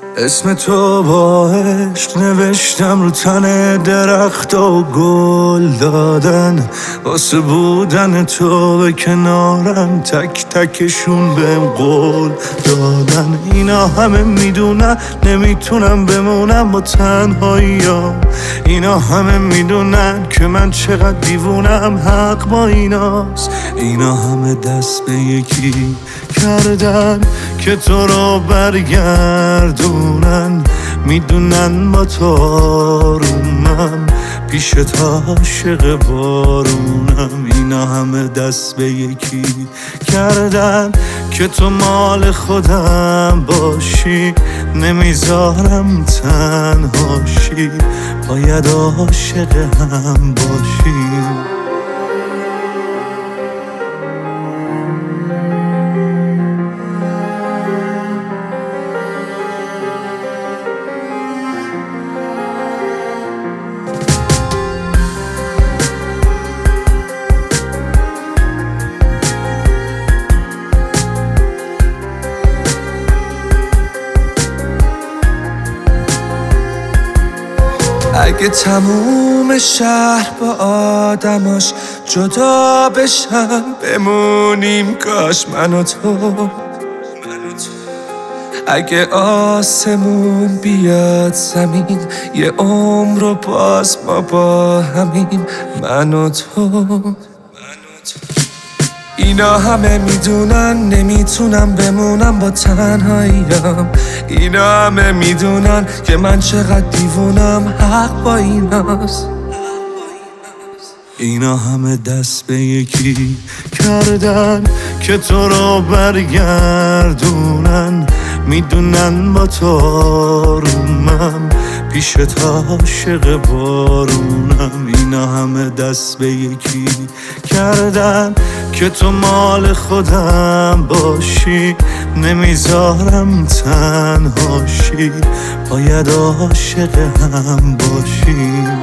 اسم تو با عشق نوشتم رو تن درخت و گل دادن، واسه بودن تو به کنارم تک تکشون بهم قول دادن. اینا همه میدونن نمیتونم بمونم با تنهاییام، اینا همه میدونن که من چقدر دیوونم، حق با ایناست. اینا همه دست به یکی کردن که تو رو برگردونن، میدونن با تو آرومم، پیشت عاشق بارونم. اینا همه دست به یکی کردن که تو مال خودم باشی، نمیذارم تنهاشی، باید عاشق هم باشیم. اگه تموم شهر با آدماش جدا بشن، بمونیم کاش من و تو. اگه آسمون بیاد زمین، یه عمر رو باز ما با همین، من و تو. اینا همه میدونن نمیتونم بمونم با تنهاییم، اینا همه میدونن که من چقدر دیوونم، حق با ایناست. اینا همه دست به یکی کردن که تو رو برگردونن، میدونن با تو آرومم، پیشت عاشق بارونم. اینا همه دست به یکی کردن که تو مال خودم باشی، نمیذارم تنهاشی، باید عاشق هم باشیم.